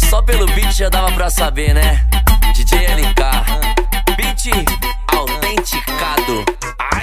Só pelo beat já dava pra saber, né? DJ LK, beat autenticado. Ai.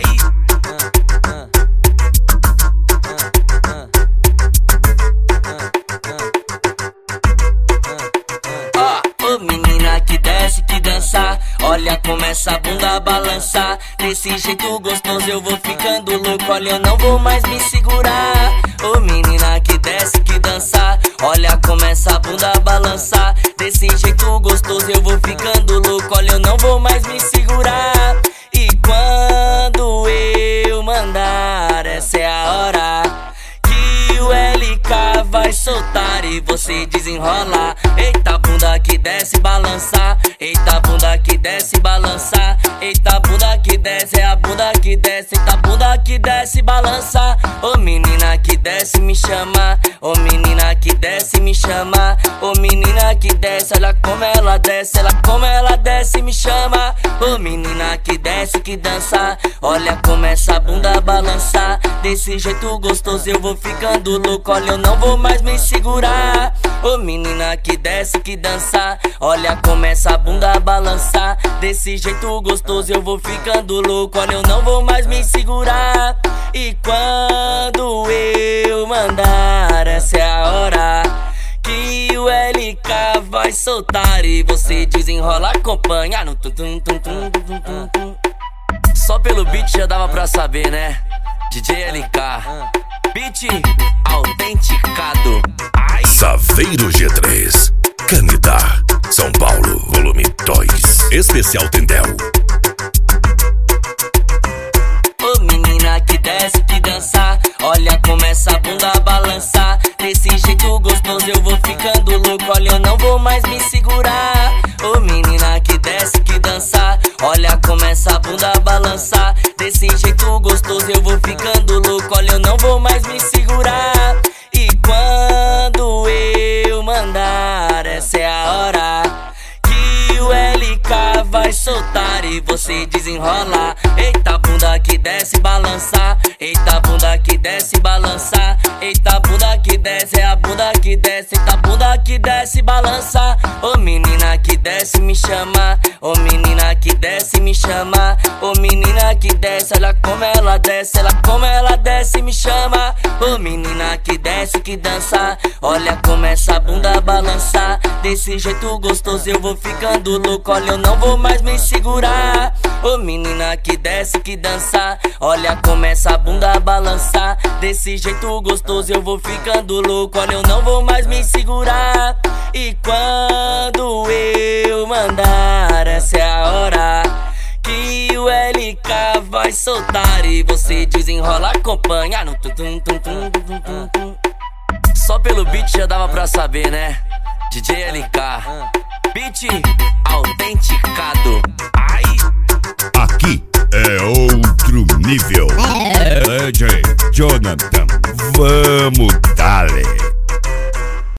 Ô menina que desce, que dança, olha como essa bunda balança. Desse jeito gostoso eu vou ficando louco, olha eu não vou mais me segurar. Ô menina que desce, que dança, olha como essa bunda balança. Desse jeito gostoso eu vou ficando louco, olha eu não vou mais me segurar. E quando eu mandar, essa é a hora que o LK vai soltar e você desenrola. Eita bunda que desce, balança. Eita bunda que desce, balança. Eita bunda que desce, é a bunda que desce. Eita bunda que desce, balança. Ô menina que desce, me chama. Ô menina que desce, me chama. Ô menina que desce, olha como ela desce. Ela como ela desce, me chama. Ô menina que desce, que dança, olha como essa bunda balança. Desse jeito gostoso eu vou ficando louco, olha eu não vou mais me segurar. Ô menina que desce, que dança, olha como essa bunda balança. Desse jeito gostoso eu vou ficando louco, olha eu não vou mais me segurar. E quando eu mandar, essa é a hora que o LK vai soltar e você desenrola, acompanha no tum tum tum tum tum tum tum. Só pelo beat já dava pra saber, né? DJ LK, beat autenticado. Ai. Saveiro G3, Canidá, São Paulo, volume 2, especial Tendel. Ô menina que desce, que dança, olha como essa bunda balança. Desse jeito gostoso eu vou ficando louco, olha eu não vou mais me segurar. Ô menina que desce, que dança, olha como essa bunda balança. Desse jeito gostoso eu vou ficando louco, olha eu não vou mais me segurar. E quando eu mandar, essa é a hora que o LK vai soltar e você desenrola. Eita bunda que desce, balança. Eita bunda que desce, balança. Eita bunda que desce, é a bunda que desce. Eita bunda que desce, balança. Ô menina que desce, me chama. Ô menina que desce, me chama. Ô menina que desce, olha como ela desce. Ela como ela desce, me chama. Ô menina que desce, que dança, olha como essa bunda balança. Desse jeito gostoso eu vou ficando louco, olha eu não vou mais me segurar. Ô menina que desce, que dança, olha como essa bunda balança. Desse jeito gostoso eu vou ficando louco, olha eu não vou mais me segurar. E quando eu mandar, essa é a hora que o LK vai soltar e você desenrola, acompanha no tum tum tum tum tum tum tum. Só pelo beat já dava pra saber, né? DJ LK, beat autenticado. Ai. Aqui é outro nível. DJ Jonathan, vamos dale.